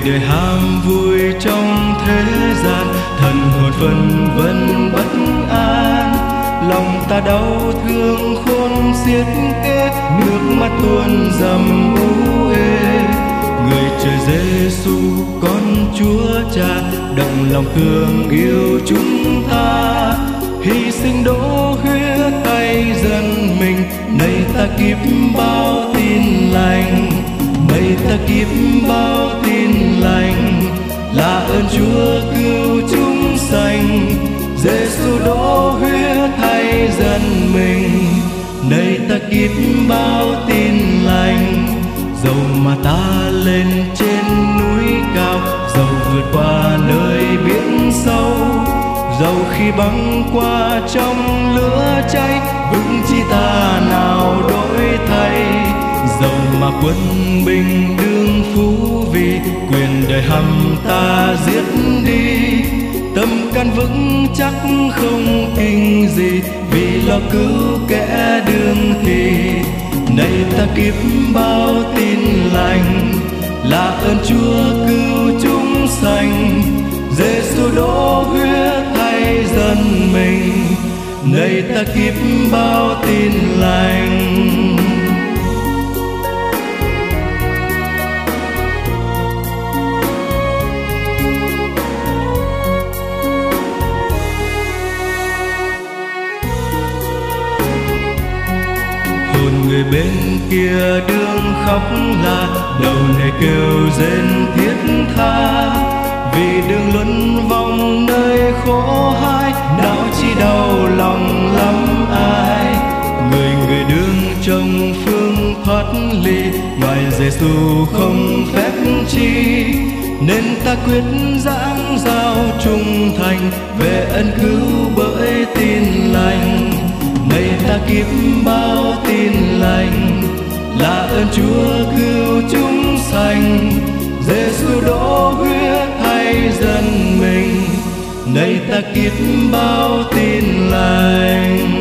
đời ham vui trong thế gian, thần hồn phân vân bất an. Lòng ta đau thương khôn xiết kết, nước mắt tuôn dầm u ê. Người trời Giêsu con Chúa Cha, động lòng thương yêu chúng ta, hy sinh đổ huyết thay dân mình. Này ta kiếp bao tin lành, này ta kiếp bao tin lành, là ơn Chúa cứu chúng sanh. Giêsu đổ huyết thay dân mình. Này ta kiếp bao tin lành, dầu mà ta lên trên núi cao, dầu vượt qua nơi biển sâu, dầu khi băng qua trong lửa cháy, vững chi ta nào đổi thay. Dầu mà quân binh đương phú vì, quyền đời hăm ta giết đi, tâm can vững chắc không kinh gì, vì lo cứu kẻ đương thì. Này ta kiếp bao tin lành, là ơn Chúa cứu chúng sanh. Giêsu đổ huyết thay dân mình. Này ta kiếp bao tin lành. Hồn người bên kia đương khóc la, đầu này kêu rên thiết tha, vì đường luân vòng nơi khổ hai, não chi đau lòng lắm ai. Người đương trong phương thoát ly, ngoài Giêsu không phép chi, nên ta quyết giảng giao trung thành, về ân cứu bởi tin lành. Này ta kiếp bao tin lành, là ơn Chúa cứu chúng sanh. Giêsu đổ huyết thay dân mình. Này ta kiếp bao tin lành.